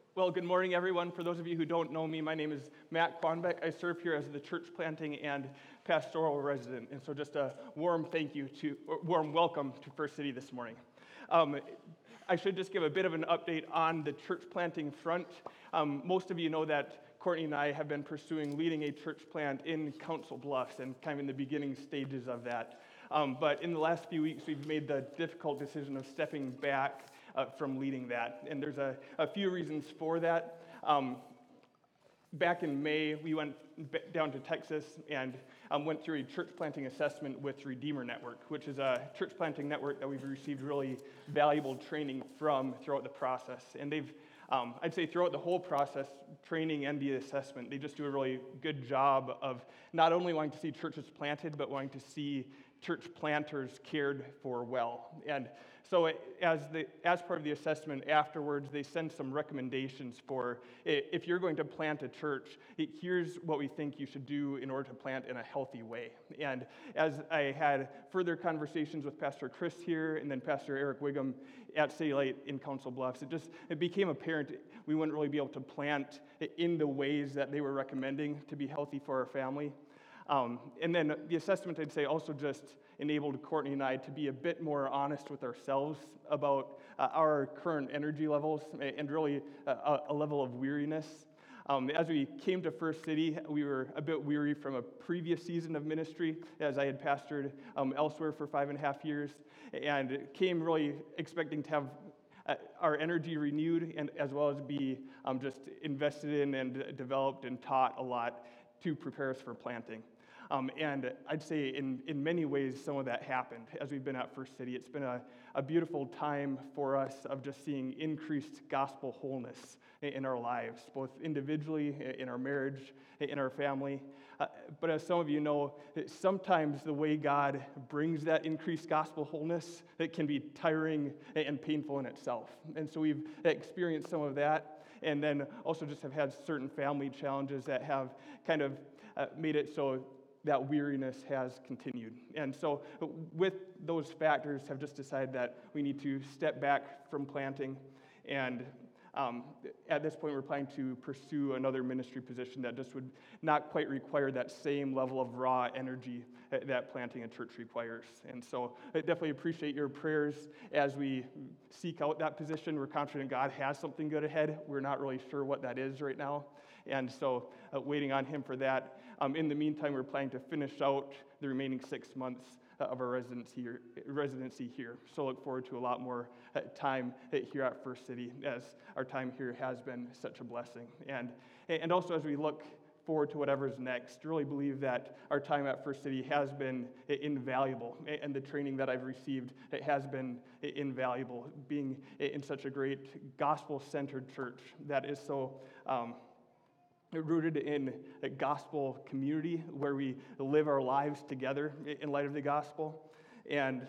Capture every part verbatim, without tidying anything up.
Well, good morning, everyone. For those of you who don't know me, my name is Matt Quanbeck. I serve here as the church planting and pastoral resident, and so just a warm thank you to, or warm welcome to First City this morning. Um, I should just give a bit of an update on the church planting front. Um, most of you know that Courtney and I have been pursuing leading a church plant in Council Bluffs and kind of in the beginning stages of that. Um, but in the last few weeks, we've made the difficult decision of stepping back Uh, from leading that. And there's a, a few reasons for that. Um, back in May, we went b- down to Texas and um, went through a church planting assessment with Redeemer Network, which is a church planting network that we've received really valuable training from throughout the process. And they've, um, I'd say throughout the whole process, training and the assessment, they just do a really good job of not only wanting to see churches planted, but wanting to see church planters cared for well. And so as the as part of the assessment afterwards, they send some recommendations for if you're going to plant a church, here's what we think you should do in order to plant in a healthy way. And as I had further conversations with Pastor Chris here and then Pastor Eric Wiggum at City Light in Council Bluffs, it just it became apparent we wouldn't really be able to plant in the ways that they were recommending to be healthy for our family. Um, and then the assessment, I'd say, also just enabled Courtney and I to be a bit more honest with ourselves about uh, our current energy levels and really a, a level of weariness. Um, as we came to First City, we were a bit weary from a previous season of ministry, as I had pastored um, elsewhere for five and a half years, and came really expecting to have uh, our energy renewed and as well as be um, just invested in and developed and taught a lot to prepare us for planting. Um, and I'd say in, in many ways, some of that happened as we've been at First City. It's been a, a beautiful time for us of just seeing increased gospel wholeness in our lives, both individually, in our marriage, in our family. Uh, but as some of you know, sometimes the way God brings that increased gospel wholeness, it can be tiring and painful in itself. And so we've experienced some of that, and then also just have had certain family challenges that have kind of uh, made it so that weariness has continued. And so with those factors, have just decided that we need to step back from planting, and um, at this point we're planning to pursue another ministry position that just would not quite require that same level of raw energy that planting a church requires. And so I definitely appreciate your prayers as we seek out that position. We're confident God has something good ahead. We're not really sure what that is right now. And so uh, waiting on him for that. Um, in the meantime, we're planning to finish out the remaining six months uh, of our residency here, residency here. So look forward to a lot more uh, time uh, here at First City, as our time here has been such a blessing. And, and also as we look forward to whatever's next, really believe that our time at First City has been invaluable, and the training that I've received it has been invaluable, being in such a great gospel-centered church that is so um, rooted in a gospel community where we live our lives together in light of the gospel, and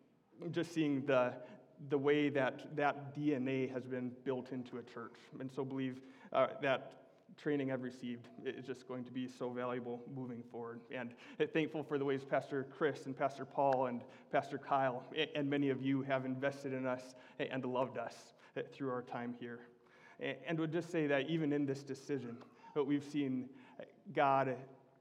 just seeing the the way that that D N A has been built into a church. And so believe uh, that training I've received is just going to be so valuable moving forward. And thankful for the ways Pastor Chris and Pastor Paul and Pastor Kyle and many of you have invested in us and loved us through our time here. And would just say that even in this decision, but we've seen God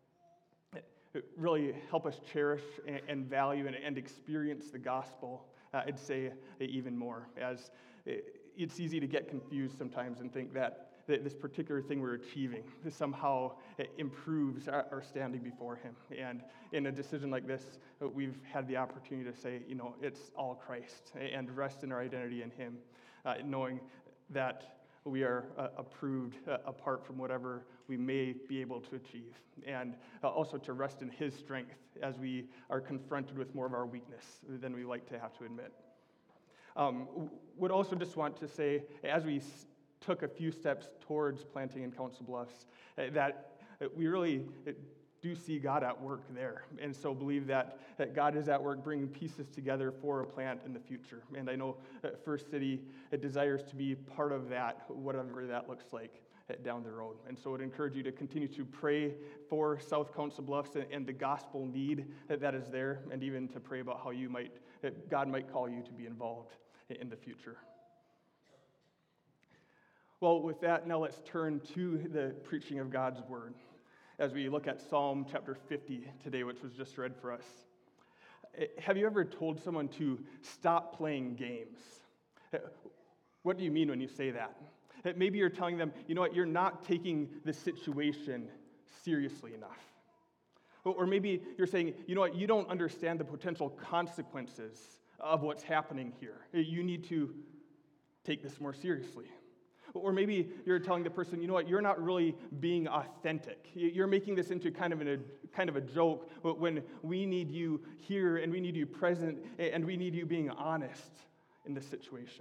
really help us cherish and value and experience the gospel, uh, I'd say even more, as it's easy to get confused sometimes and think that this particular thing we're achieving somehow improves our standing before him. And in a decision like this, we've had the opportunity to say, you know, it's all Christ, and rest in our identity in him, uh, knowing that we are uh, approved uh, apart from whatever we may be able to achieve. And uh, also to rest in his strength as we are confronted with more of our weakness than we like to have to admit. Um, would also just want to say, as we s- took a few steps towards planting in Council Bluffs, uh, that uh, we really uh, do see God at work there. And so believe that, that God is at work bringing pieces together for a plant in the future. And I know that First City it desires to be part of that, whatever that looks like down the road. And so I would encourage you to continue to pray for South Council Bluffs and, and the gospel need that, that is there, and even to pray about how you might, that God might call you to be involved in the future. Well, with that, now let's turn to the preaching of God's word as we look at Psalm chapter fifty today, which was just read for us. Have you ever told someone to stop playing games? What do you mean when you say that? Maybe you're telling them, you know what, you're not taking the situation seriously enough. Or maybe you're saying, you know what, you don't understand the potential consequences of what's happening here. You need to take this more seriously. Or maybe you're telling the person, you know what, you're not really being authentic. You're making this into kind of, an, a, kind of a joke when we need you here and we need you present and we need you being honest in this situation.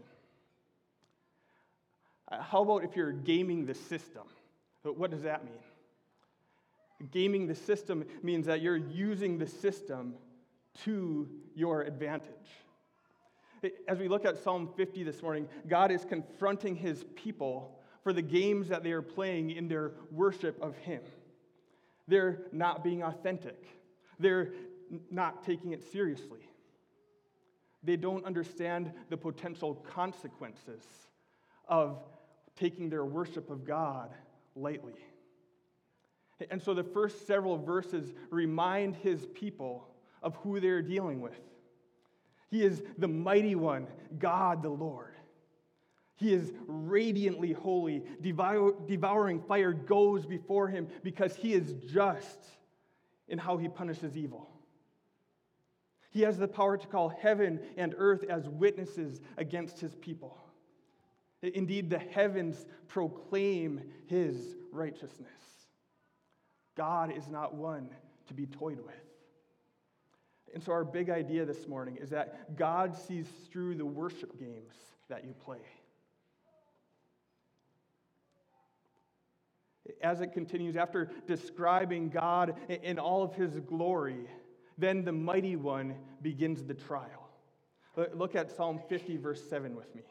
How about if you're gaming the system? What does that mean? Gaming the system means that you're using the system to your advantage. As we look at Psalm fifty this morning, God is confronting his people for the games that they are playing in their worship of him. They're not being authentic. They're not taking it seriously. They don't understand the potential consequences of taking their worship of God lightly. And so the first several verses remind his people of who they're dealing with. He is the mighty one, God the Lord. He is radiantly holy. Devour, devouring fire goes before him because he is just in how he punishes evil. He has the power to call heaven and earth as witnesses against his people. Indeed, the heavens proclaim his righteousness. God is not one to be toyed with. And so our big idea this morning is that God sees through the worship games that you play. As it continues, after describing God in all of his glory, then the mighty one begins the trial. Look at Psalm fifty, verse seven with me.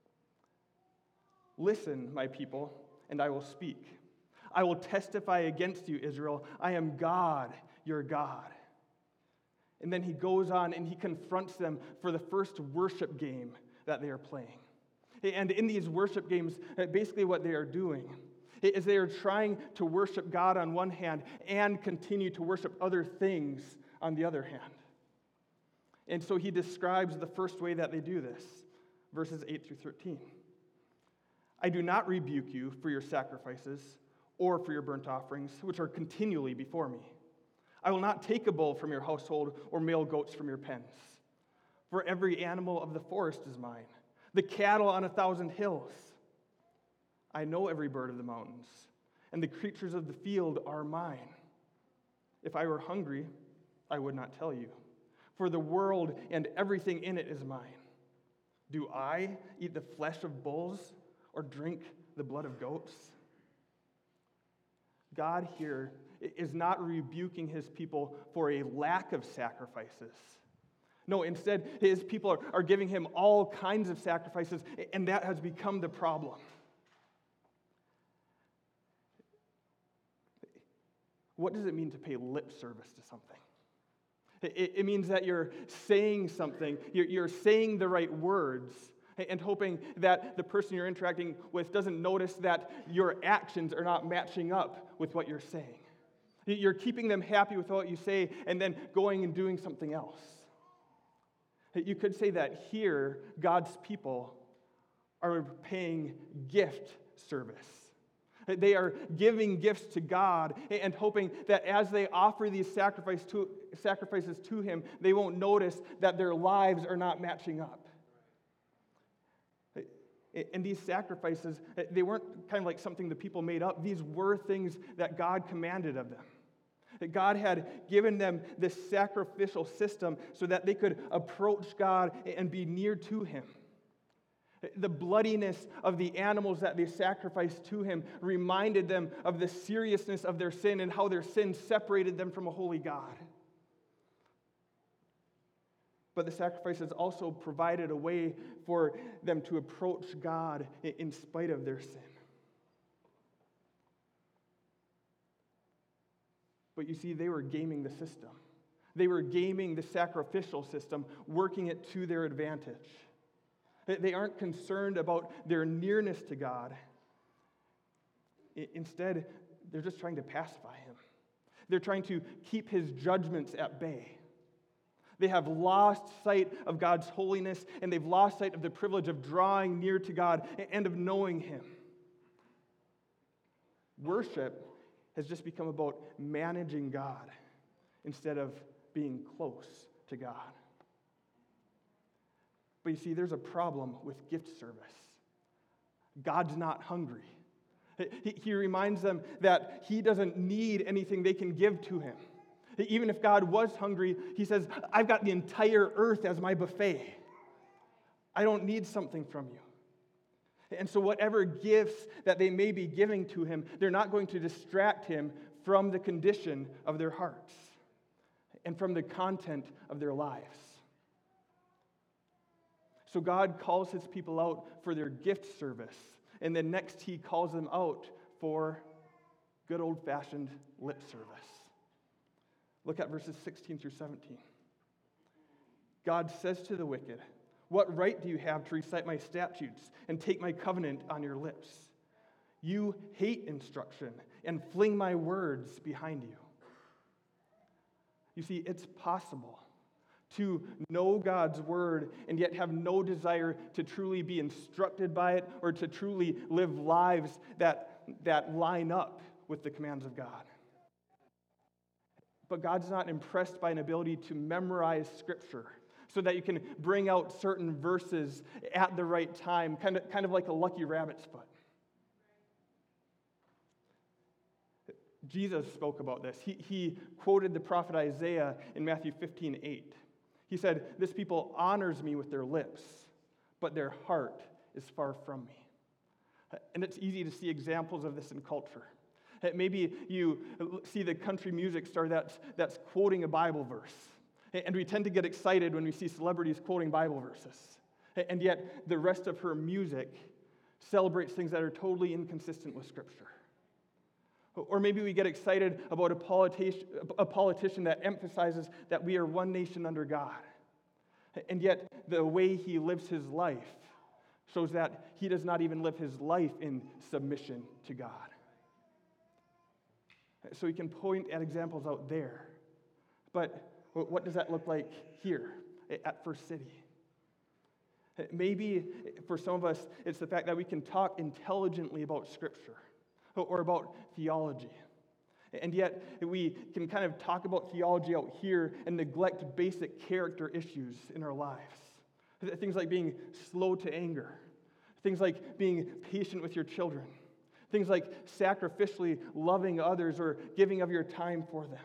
Listen, my people, and I will speak. I will testify against you, Israel. I am God, your God. And then he goes on and he confronts them for the first worship game that they are playing. And in these worship games, basically what they are doing is they are trying to worship God on one hand and continue to worship other things on the other hand. And so he describes the first way that they do this, verses eight through thirteen. I do not rebuke you for your sacrifices or for your burnt offerings, which are continually before me. I will not take a bull from your household or male goats from your pens. For every animal of the forest is mine, the cattle on a thousand hills. I know every bird of the mountains, and the creatures of the field are mine. If I were hungry, I would not tell you, for the world and everything in it is mine. Do I eat the flesh of bulls or drink the blood of goats? God here is not rebuking his people for a lack of sacrifices. No, instead, his people are, are giving him all kinds of sacrifices, and that has become the problem. What does it mean to pay lip service to something? It, it means that you're saying something, you're, you're saying the right words, and hoping that the person you're interacting with doesn't notice that your actions are not matching up with what you're saying. You're keeping them happy with what you say and then going and doing something else. You could say that here, God's people are paying gift service. They are giving gifts to God and hoping that as they offer these sacrifice to, sacrifices to him, they won't notice that their lives are not matching up. And these sacrifices, they weren't kind of like something the people made up. These were things that God commanded of them. That God had given them this sacrificial system so that they could approach God and be near to him. The bloodiness of the animals that they sacrificed to him reminded them of the seriousness of their sin and how their sin separated them from a holy God. But the sacrifices also provided a way for them to approach God in spite of their sin. But you see, they were gaming the system. They were gaming the sacrificial system, working it to their advantage. They aren't concerned about their nearness to God. I- Instead, they're just trying to pacify him. They're trying to keep his judgments at bay. They have lost sight of God's holiness, and they've lost sight of the privilege of drawing near to God and of knowing him. Worship has just become about managing God instead of being close to God. But you see, there's a problem with gift service. God's not hungry. He, he reminds them that he doesn't need anything they can give to him. Even if God was hungry, he says, I've got the entire earth as my buffet. I don't need something from you. And so whatever gifts that they may be giving to him, they're not going to distract him from the condition of their hearts and from the content of their lives. So God calls his people out for their gift service, and then next he calls them out for good old-fashioned lip service. Look at verses sixteen through seventeen. God says to the wicked, what right do you have to recite my statutes and take my covenant on your lips? You hate instruction and fling my words behind you. You see, it's possible to know God's word and yet have no desire to truly be instructed by it or to truly live lives that, that line up with the commands of God. But God's not impressed by an ability to memorize Scripture so that you can bring out certain verses at the right time, kind of, kind of like a lucky rabbit's foot. Jesus spoke about this. He, he quoted the prophet Isaiah in Matthew fifteen eight. He said, this people honors me with their lips, but their heart is far from me. And it's easy to see examples of this in culture. Maybe you see the country music star that's, that's quoting a Bible verse. And we tend to get excited when we see celebrities quoting Bible verses. And yet the rest of her music celebrates things that are totally inconsistent with Scripture. Or maybe we get excited about a politician, a politician that emphasizes that we are one nation under God. And yet the way he lives his life shows that he does not even live his life in submission to God. So we can point at examples out there. But what does that look like here at First City? Maybe for some of us, it's the fact that we can talk intelligently about Scripture or about theology. And yet we can kind of talk about theology out here and neglect basic character issues in our lives. Things like being slow to anger. Things like being patient with your children. Things like sacrificially loving others or giving of your time for them.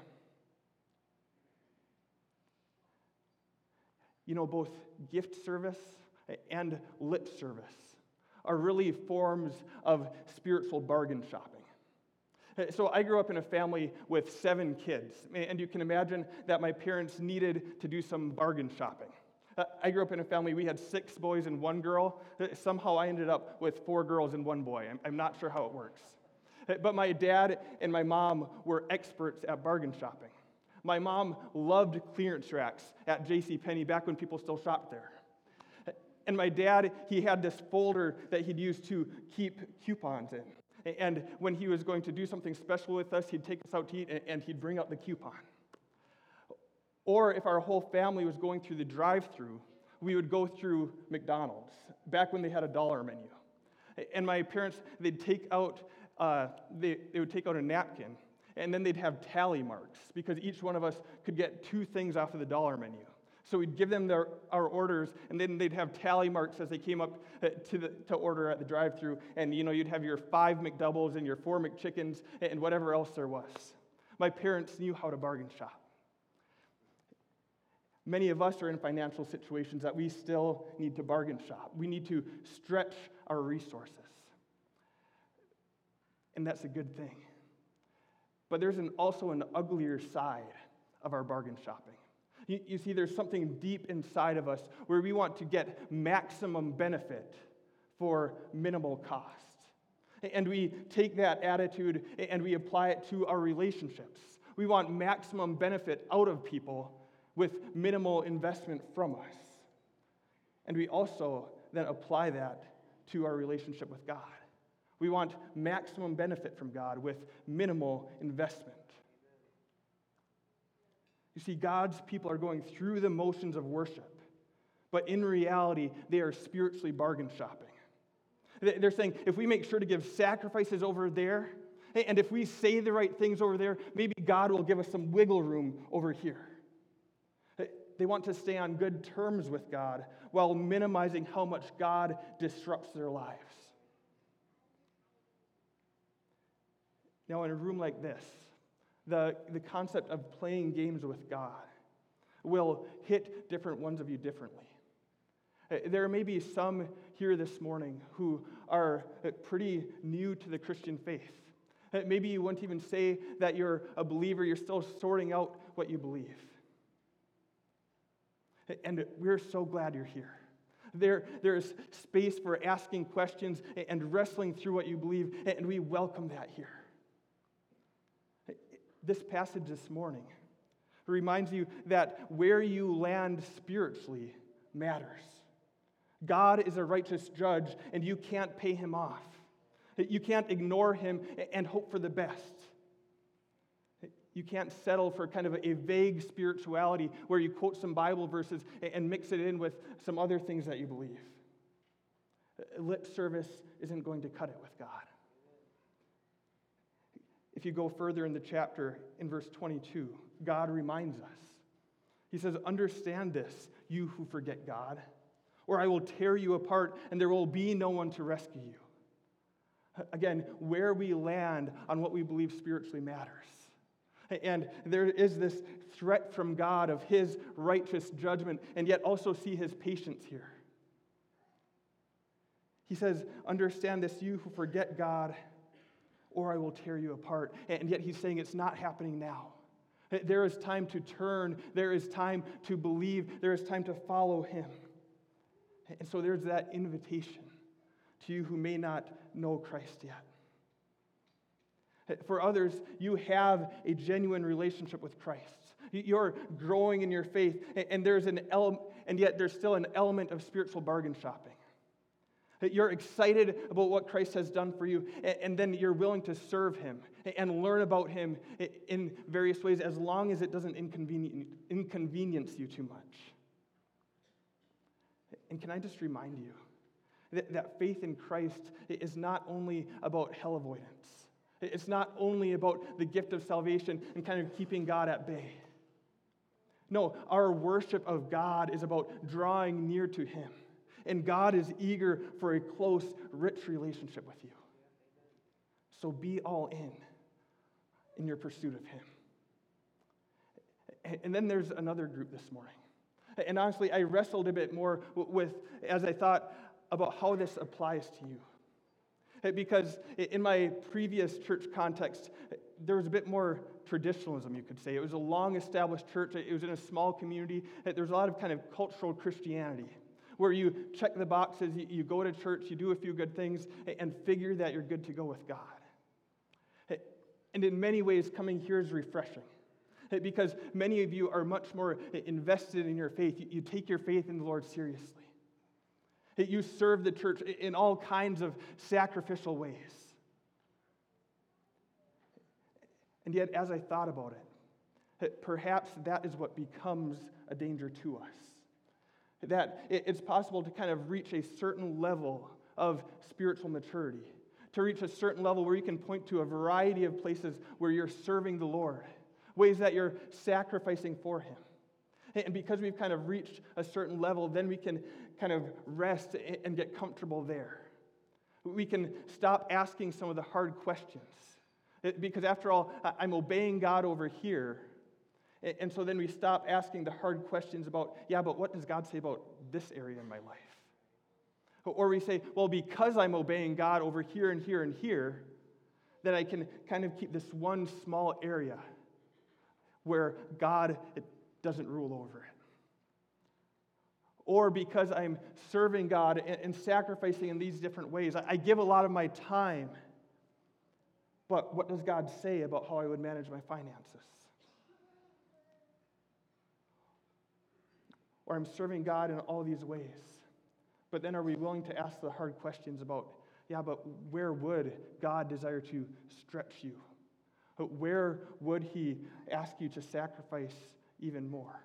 You know, both gift service and lip service are really forms of spiritual bargain shopping. So I grew up in a family with seven kids, and you can imagine that my parents needed to do some bargain shopping. I grew up in a family, we had six boys and one girl. Somehow I ended up with four girls and one boy. I'm, I'm not sure how it works. But my dad and my mom were experts at bargain shopping. My mom loved clearance racks at JCPenney back when people still shopped there. And my dad, he had this folder that he'd use to keep coupons in. And when he was going to do something special with us, he'd take us out to eat and he'd bring out the coupon. Or if our whole family was going through the drive-thru, we would go through McDonald's, back when they had a dollar menu. And my parents, they'd take out, uh, they, they would take out a napkin, and then they'd have tally marks, because each one of us could get two things off of the dollar menu. So we'd give them their, our orders, and then they'd have tally marks as they came up to, the, to order at the drive-thru. And, you know, you'd have your five McDoubles and your four McChickens and whatever else there was. My parents knew how to bargain shop. Many of us are in financial situations that we still need to bargain shop. We need to stretch our resources. And that's a good thing. But there's an, also an uglier side of our bargain shopping. You, you see, there's something deep inside of us where we want to get maximum benefit for minimal cost. And we take that attitude and we apply it to our relationships. We want maximum benefit out of people with minimal investment from us. And we also then apply that to our relationship with God. We want maximum benefit from God with minimal investment. You see, God's people are going through the motions of worship, but in reality, they are spiritually bargain shopping. They're saying, if we make sure to give sacrifices over there, and if we say the right things over there, maybe God will give us some wiggle room over here. They want to stay on good terms with God while minimizing how much God disrupts their lives. Now, in a room like this, the, the concept of playing games with God will hit different ones of you differently. There may be some here this morning who are pretty new to the Christian faith. Maybe you wouldn't even say that you're a believer, you're still sorting out what you believe. And we're so glad you're here. There, there's space for asking questions and wrestling through what you believe, and we welcome that here. This passage this morning reminds you that where you land spiritually matters. God is a righteous judge, and you can't pay him off. You can't ignore him and hope for the best. You can't settle for kind of a vague spirituality where you quote some Bible verses and mix it in with some other things that you believe. Lip service isn't going to cut it with God. If you go further in the chapter, in verse twenty-two, God reminds us. He says, "Understand this, you who forget God, or I will tear you apart, and there will be no one to rescue you." Again, where we land on what we believe spiritually matters. And there is this threat from God of his righteous judgment, and yet also see his patience here. He says, "Understand this, you who forget God, or I will tear you apart." And yet he's saying it's not happening now. There is time to turn. There is time to believe. There is time to follow him. And so there's that invitation to you who may not know Christ yet. For others, you have a genuine relationship with Christ. You're growing in your faith, and there's an element, and yet there's still an element of spiritual bargain shopping. You're excited about what Christ has done for you, and then you're willing to serve him and learn about him in various ways as long as it doesn't inconvenience you too much. And can I just remind you that, that faith in Christ is not only about hell avoidance. It's not only about the gift of salvation and kind of keeping God at bay. No, our worship of God is about drawing near to him. And God is eager for a close, rich relationship with you. So be all in in your pursuit of him. And then there's another group this morning. And honestly, I wrestled a bit more with, as I thought about how this applies to you. Because in my previous church context, there was a bit more traditionalism, you could say. It was a long-established church. It was in a small community. There was a lot of kind of cultural Christianity, where you check the boxes, you go to church, you do a few good things, and figure that you're good to go with God. And in many ways, coming here is refreshing, because many of you are much more invested in your faith. You take your faith in the Lord seriously. You serve the church in all kinds of sacrificial ways. And yet, as I thought about it, perhaps that is what becomes a danger to us. That it's possible to kind of reach a certain level of spiritual maturity, to reach a certain level where you can point to a variety of places where you're serving the Lord, ways that you're sacrificing for him. And because we've kind of reached a certain level, then we can kind of rest and get comfortable there. We can stop asking some of the hard questions. Because after all, I'm obeying God over here. And so then we stop asking the hard questions about, yeah, but what does God say about this area in my life? Or we say, well, because I'm obeying God over here and here and here, then I can kind of keep this one small area where God doesn't rule over it. Or because I'm serving God and sacrificing in these different ways, I give a lot of my time. But what does God say about how I would manage my finances? Or I'm serving God in all these ways. But then are we willing to ask the hard questions about, Yeah, but where would God desire to stretch you? Where would he ask you to sacrifice even more?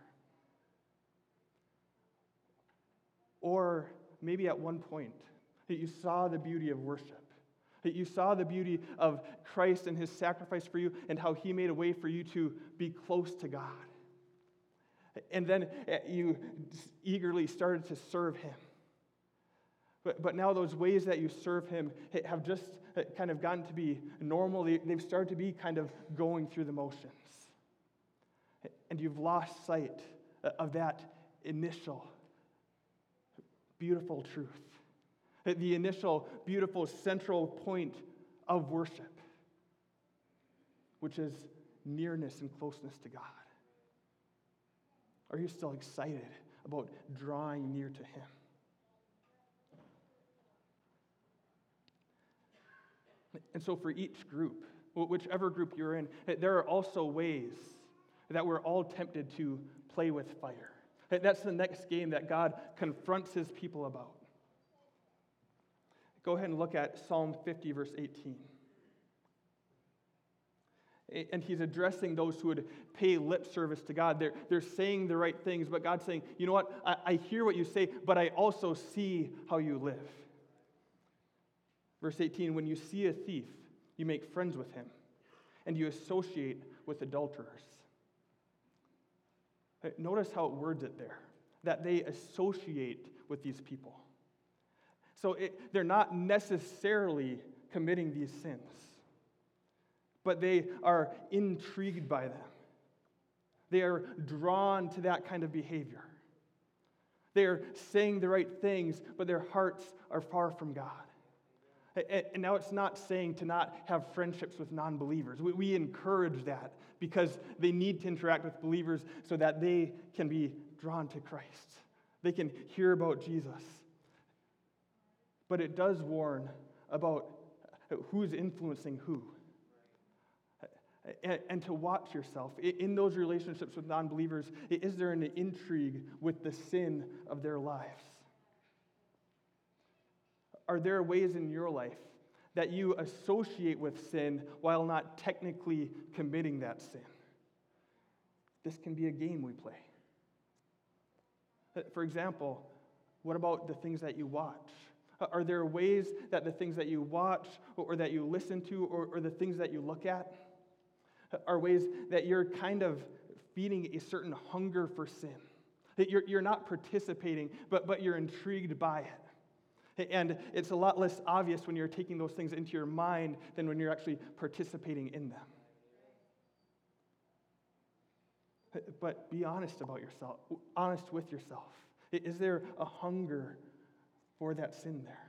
Or maybe at one point that you saw the beauty of worship, that you saw the beauty of Christ and his sacrifice for you and how he made a way for you to be close to God. And then you eagerly started to serve him. But, but now those ways that you serve him have just kind of gotten to be normal. They've started to be kind of going through the motions. And you've lost sight of that initial beautiful truth, the initial beautiful central point of worship, which is nearness and closeness to God. Are you still excited about drawing near to him? And so for each group, whichever group you're in, there are also ways that we're all tempted to play with fire. That's the next game that God confronts his people about. Go ahead and look at Psalm fifty, verse eighteen. And he's addressing those who would pay lip service to God. They're, they're saying the right things, but God's saying, you know what? I, I hear what you say, but I also see how you live. Verse eighteen, when you see a thief, you make friends with him, and you associate with adulterers. Notice how it words it there, that they associate with these people. So it, they're not necessarily committing these sins, but they are intrigued by them. They are drawn to that kind of behavior. They are saying the right things, but their hearts are far from God. And now it's not saying to not have friendships with non-believers. We encourage that because they need to interact with believers so that they can be drawn to Christ. They can hear about Jesus. But it does warn about who's influencing who. And to watch yourself. In those relationships with non-believers, is there an intrigue with the sin of their lives? Are there ways in your life that you associate with sin while not technically committing that sin? This can be a game we play. For example, what about the things that you watch? Are there ways that the things that you watch or that you listen to or, or the things that you look at are ways that you're kind of feeding a certain hunger for sin? That you're, you're not participating, but, but you're intrigued by it. And it's a lot less obvious when you're taking those things into your mind than when you're actually participating in them. But be honest about yourself, honest with yourself. Is there a hunger for that sin there?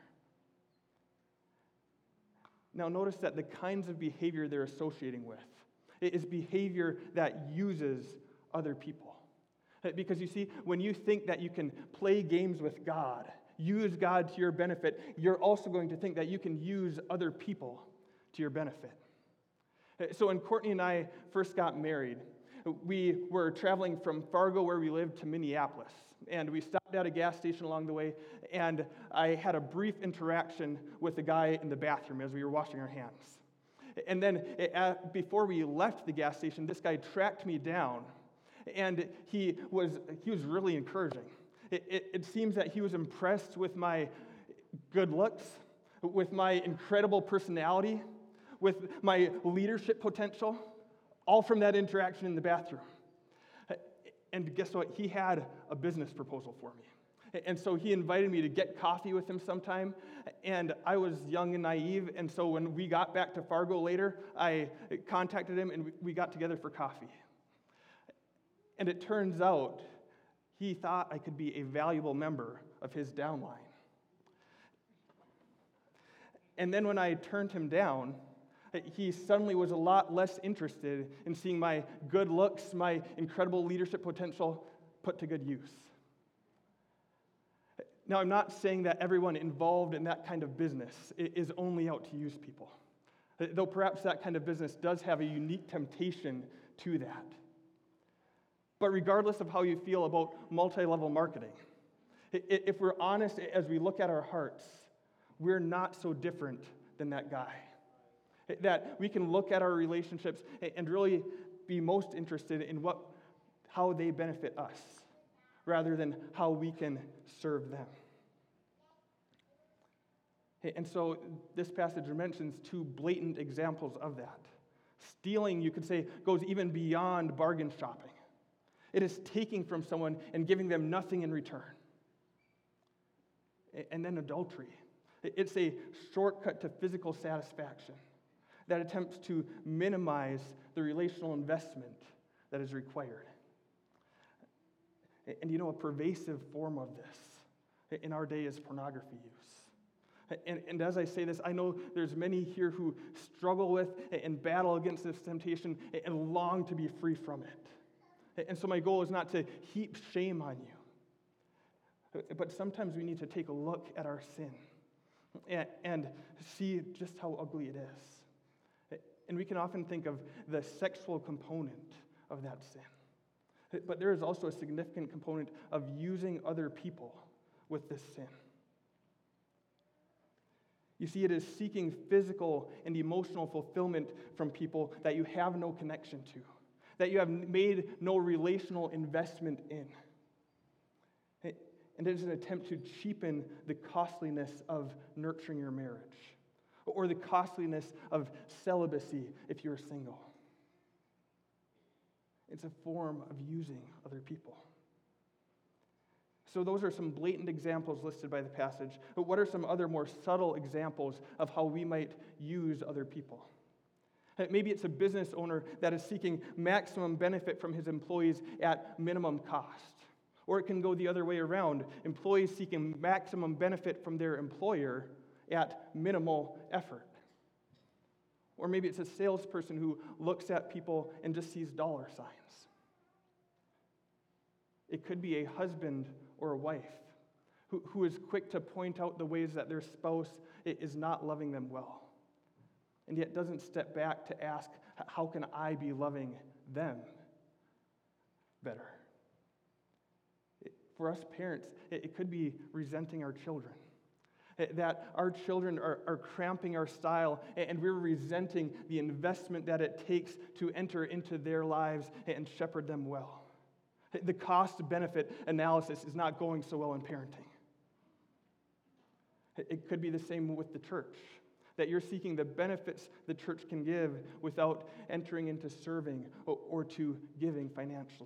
Now notice that the kinds of behavior they're associating with is behavior that uses other people. Because you see, when you think that you can play games with God, use God to your benefit, you're also going to think that you can use other people to your benefit. So when Courtney and I first got married, we were traveling from Fargo, where we lived, to Minneapolis. And we stopped at a gas station along the way, and I had a brief interaction with the guy in the bathroom as we were washing our hands. And then uh, before we left the gas station, this guy tracked me down, and he was, he was really encouraging. It, it, it seems that he was impressed with my good looks, with my incredible personality, with my leadership potential, all from that interaction in the bathroom. And guess what? He had a business proposal for me. And so he invited me to get coffee with him sometime. And I was young and naive. And so when we got back to Fargo later, I contacted him and we got together for coffee. And it turns out he thought I could be a valuable member of his downline. And then when I turned him down, he suddenly was a lot less interested in seeing my good looks, my incredible leadership potential put to good use. Now, I'm not saying that everyone involved in that kind of business is only out to use people, though perhaps that kind of business does have a unique temptation to that. But regardless of how you feel about multi-level marketing, if we're honest as we look at our hearts, we're not so different than that guy. That we can look at our relationships and really be most interested in what, how they benefit us, rather than how we can serve them. And so this passage mentions two blatant examples of that. Stealing, you could say, goes even beyond bargain shopping. It is taking from someone and giving them nothing in return. And then adultery. It's a shortcut to physical satisfaction that attempts to minimize the relational investment that is required. And you know, a pervasive form of this in our day is pornography use. And, and as I say this, I know there's many here who struggle with and battle against this temptation and long to be free from it. And so my goal is not to heap shame on you, but sometimes we need to take a look at our sin and, and see just how ugly it is. And we can often think of the sexual component of that sin. But there is also a significant component of using other people with this sin. You see, it is seeking physical and emotional fulfillment from people that you have no connection to, that you have made no relational investment in. And it is an attempt to cheapen the costliness of nurturing your marriage, or the costliness of celibacy if you're single. It's a form of using other people. So those are some blatant examples listed by the passage. But what are some other more subtle examples of how we might use other people? Maybe it's a business owner that is seeking maximum benefit from his employees at minimum cost. Or it can go the other way around. Employees seeking maximum benefit from their employer at minimal effort. Or maybe it's a salesperson who looks at people and just sees dollar signs. It could be a husband or a wife who, who is quick to point out the ways that their spouse is not loving them well, and yet doesn't step back to ask, how can I be loving them better? For us parents, it could be resenting our children. That our children are, are cramping our style, and we're resenting the investment that it takes to enter into their lives and shepherd them well. The cost-benefit analysis is not going so well in parenting. It could be the same with the church, that you're seeking the benefits the church can give without entering into serving or, or to giving financially.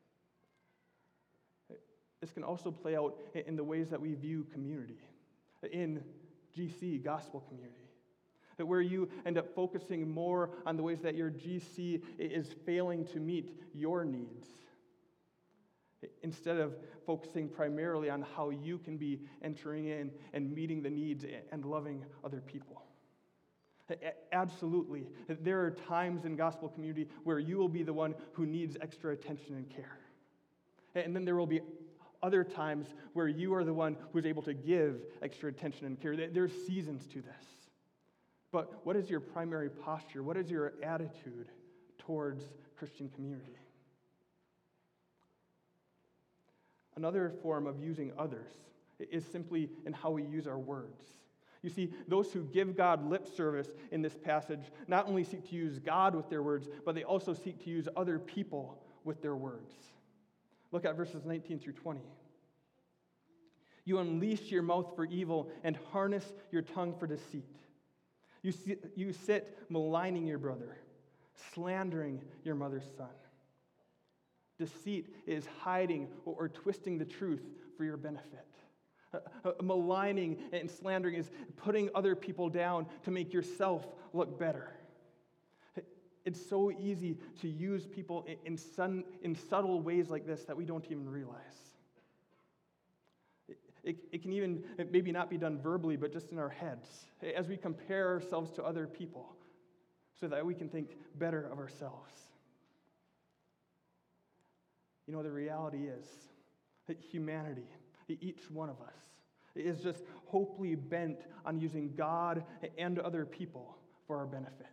This can also play out in the ways that we view community. In G C, gospel community, that where you end up focusing more on the ways that your G C is failing to meet your needs, instead of focusing primarily on how you can be entering in and meeting the needs and loving other people. Absolutely, there are times in gospel community where you will be the one who needs extra attention and care. And then there will be other times where you are the one who's able to give extra attention and care. There's seasons to this. But what is your primary posture? What is your attitude towards Christian community? Another form of using others is simply in how we use our words. You see, those who give God lip service in this passage not only seek to use God with their words, but they also seek to use other people with their words. Look at verses nineteen through twenty. You unleash your mouth for evil and harness your tongue for deceit. You sit, you sit maligning your brother, slandering your mother's son. Deceit is hiding or, or twisting the truth for your benefit. Uh, uh, maligning and slandering is putting other people down to make yourself look better. It's so easy to use people in, in, sun, in subtle ways like this that we don't even realize. It, it, it can even it maybe not be done verbally, but just in our heads, as we compare ourselves to other people so that we can think better of ourselves. You know, the reality is that humanity, each one of us, is just hopefully bent on using God and other people for our benefit.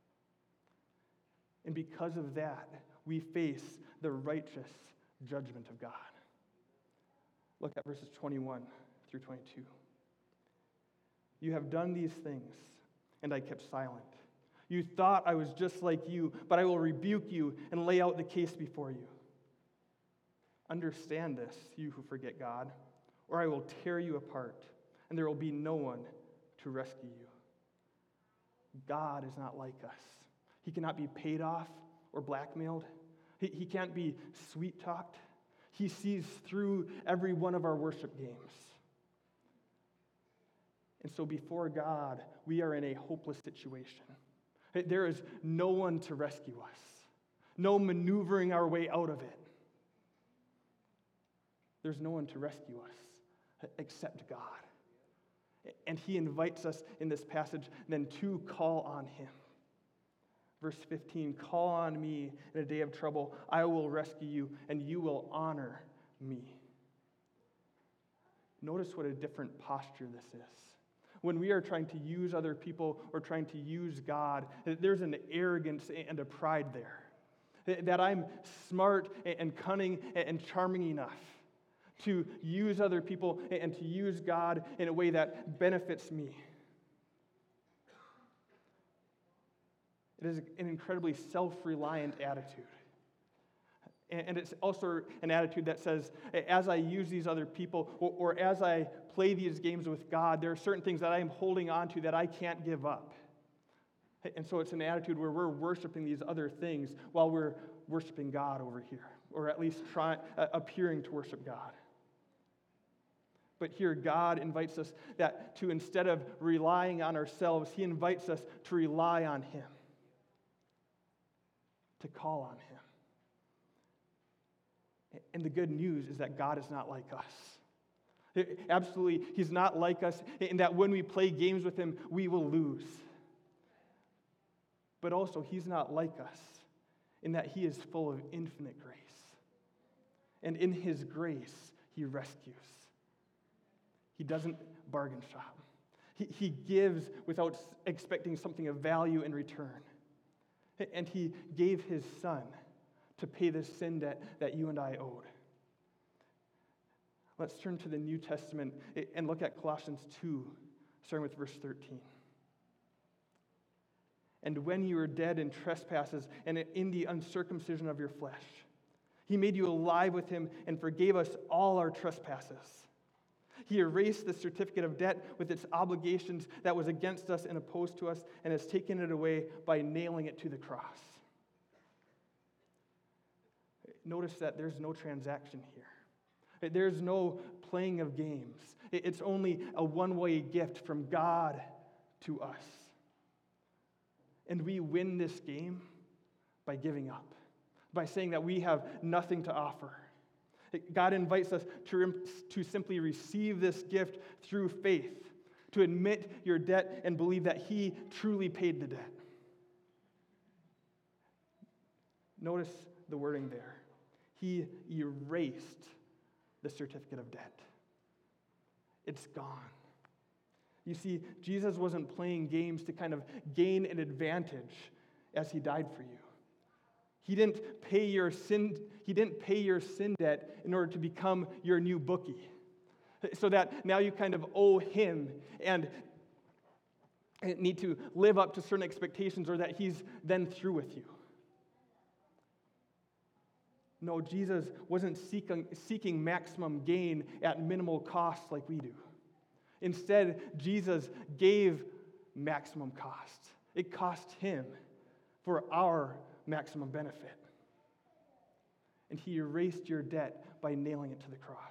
And because of that, we face the righteous judgment of God. Look at verses twenty-one through twenty-two. You have done these things, and I kept silent. You thought I was just like you, but I will rebuke you and lay out the case before you. Understand this, you who forget God, or I will tear you apart, and there will be no one to rescue you. God is not like us. He cannot be paid off or blackmailed. He, he can't be sweet-talked. He sees through every one of our worship games. And so before God, we are in a hopeless situation. There is no one to rescue us, no maneuvering our way out of it. There's no one to rescue us except God. And he invites us in this passage then to call on him. Verse fifteen, call on me in a day of trouble. I will rescue you, and you will honor me. Notice what a different posture this is. When we are trying to use other people or trying to use God, there's an arrogance and a pride there. That I'm smart and cunning and charming enough to use other people and to use God in a way that benefits me. It is an incredibly self-reliant attitude. And it's also an attitude that says, as I use these other people, or, or as I play these games with God, there are certain things that I am holding on to that I can't give up. And so it's an attitude where we're worshiping these other things while we're worshiping God over here, or at least trying, uh, appearing to worship God. But here God invites us that to, instead of relying on ourselves, he invites us to rely on him, to call on him. And the good news is that God is not like us. Absolutely, he's not like us in that when we play games with him, we will lose. But also, he's not like us in that he is full of infinite grace. And in his grace, he rescues. He doesn't bargain shop. He, he gives without expecting something of value in return. And he gave his son to pay the sin debt that you and I owed. Let's turn to the New Testament and look at Colossians two, starting with verse thirteen. And when you were dead in trespasses and in the uncircumcision of your flesh, he made you alive with him and forgave us all our trespasses. He erased the certificate of debt with its obligations that was against us and opposed to us, and has taken it away by nailing it to the cross. Notice that there's no transaction here. There's no playing of games. It's only a one-way gift from God to us. And we win this game by giving up, by saying that we have nothing to offer. God invites us to, to simply receive this gift through faith, to admit your debt and believe that he truly paid the debt. Notice the wording there. He erased the certificate of debt. It's gone. You see, Jesus wasn't playing games to kind of gain an advantage as he died for you. He didn't pay your sin, he didn't pay your sin debt in order to become your new bookie, so that now you kind of owe him and need to live up to certain expectations, or that he's then through with you. No, Jesus wasn't seeking, seeking maximum gain at minimal costs like we do. Instead, Jesus gave maximum cost. It cost him for our maximum benefit. And he erased your debt by nailing it to the cross.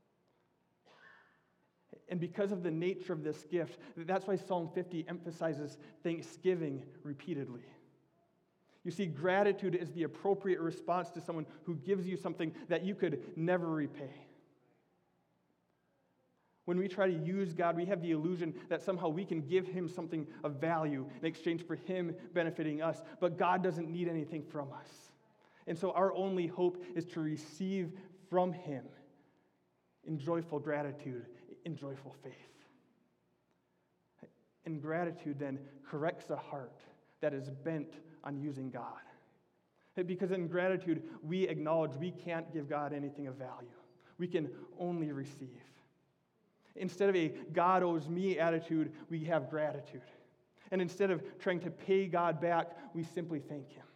And because of the nature of this gift, that's why Psalm fifty emphasizes thanksgiving repeatedly. You see, gratitude is the appropriate response to someone who gives you something that you could never repay. When we try to use God, we have the illusion that somehow we can give him something of value in exchange for him benefiting us, but God doesn't need anything from us. And so our only hope is to receive from him in joyful gratitude, in joyful faith. And gratitude then corrects a heart that is bent on using God. Because in gratitude, we acknowledge we can't give God anything of value. We can only receive. Instead of a God owes me attitude, we have gratitude. And instead of trying to pay God back, we simply thank him.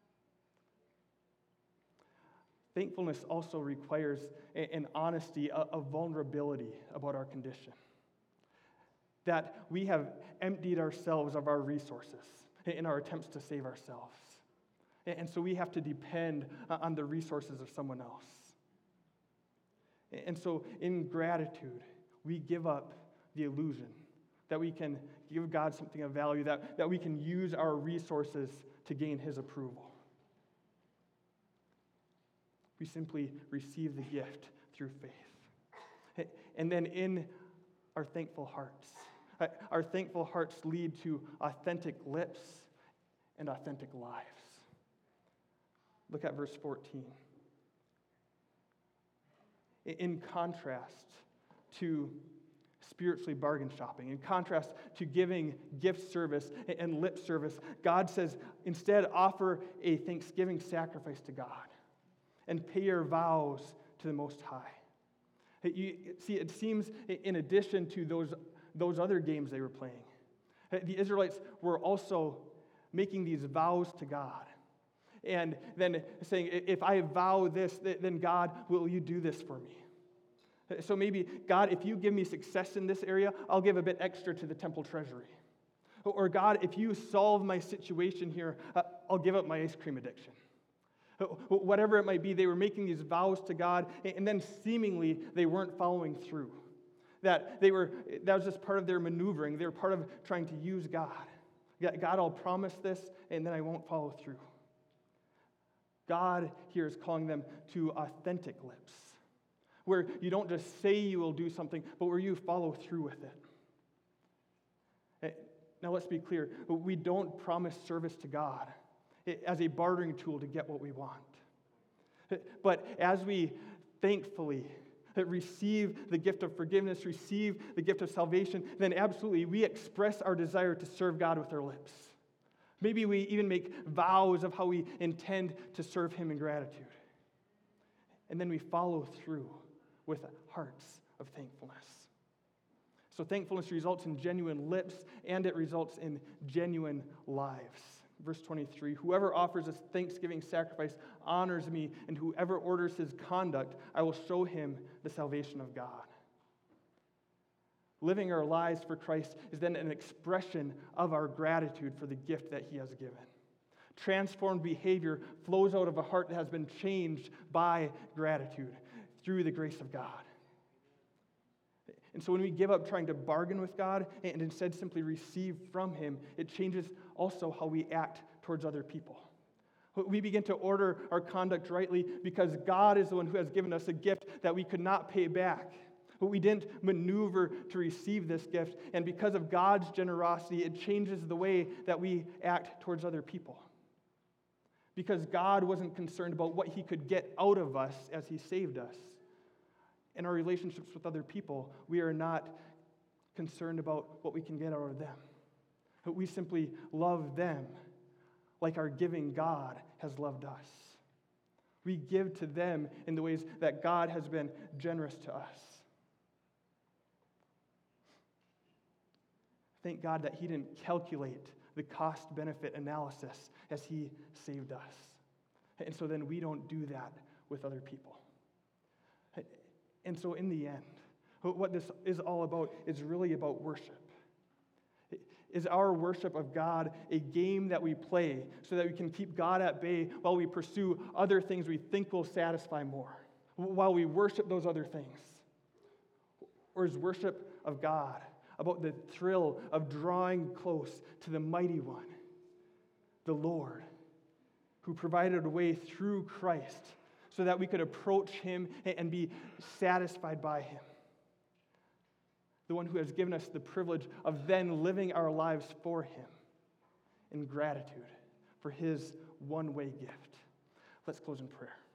Thankfulness also requires an honesty, a vulnerability about our condition. That we have emptied ourselves of our resources in our attempts to save ourselves. And so we have to depend on the resources of someone else. And so in gratitude, we give up the illusion that we can give God something of value, that, that we can use our resources to gain his approval. We simply receive the gift through faith. And then in our thankful hearts, our thankful hearts lead to authentic lips and authentic lives. Look at verse fourteen. In contrast to spiritually bargain shopping, in contrast to giving gift service and lip service, God says, instead offer a thanksgiving sacrifice to God and pay your vows to the Most High. You see, it seems in addition to those, those other games they were playing, the Israelites were also making these vows to God. And then saying, if I vow this, then God, will you do this for me? So maybe, God, if you give me success in this area, I'll give a bit extra to the temple treasury. Or God, if you solve my situation here, uh, I'll give up my ice cream addiction. Whatever it might be, they were making these vows to God, and then seemingly they weren't following through. That they were, that was just part of their maneuvering. They were part of trying to use God. God, I'll promise this, and then I won't follow through. God here is calling them to authentic lips, where you don't just say you will do something, but where you follow through with it. Now let's be clear. We don't promise service to God as a bartering tool to get what we want. But as we thankfully receive the gift of forgiveness, receive the gift of salvation, then absolutely we express our desire to serve God with our lips. Maybe we even make vows of how we intend to serve him in gratitude. And then we follow through with hearts of thankfulness. So thankfulness results in genuine lips, and it results in genuine lives. Verse twenty-three, whoever offers a thanksgiving sacrifice honors me, and whoever orders his conduct, I will show him the salvation of God. Living our lives for Christ is then an expression of our gratitude for the gift that he has given. Transformed behavior flows out of a heart that has been changed by gratitude through the grace of God. And so when we give up trying to bargain with God and instead simply receive from him, it changes also how we act towards other people. We begin to order our conduct rightly because God is the one who has given us a gift that we could not pay back. But we didn't maneuver to receive this gift, and because of God's generosity, it changes the way that we act towards other people. Because God wasn't concerned about what he could get out of us as he saved us. In our relationships with other people, we are not concerned about what we can get out of them. But we simply love them like our giving God has loved us. We give to them in the ways that God has been generous to us. Thank God that he didn't calculate the cost-benefit analysis as he saved us. And so then we don't do that with other people. And so in the end, what this is all about is really about worship. Is our worship of God a game that we play so that we can keep God at bay while we pursue other things we think will satisfy more, while we worship those other things? Or is worship of God about the thrill of drawing close to the mighty one, the Lord, who provided a way through Christ so that we could approach him and be satisfied by him? The one who has given us the privilege of then living our lives for him in gratitude for his one-way gift. Let's close in prayer.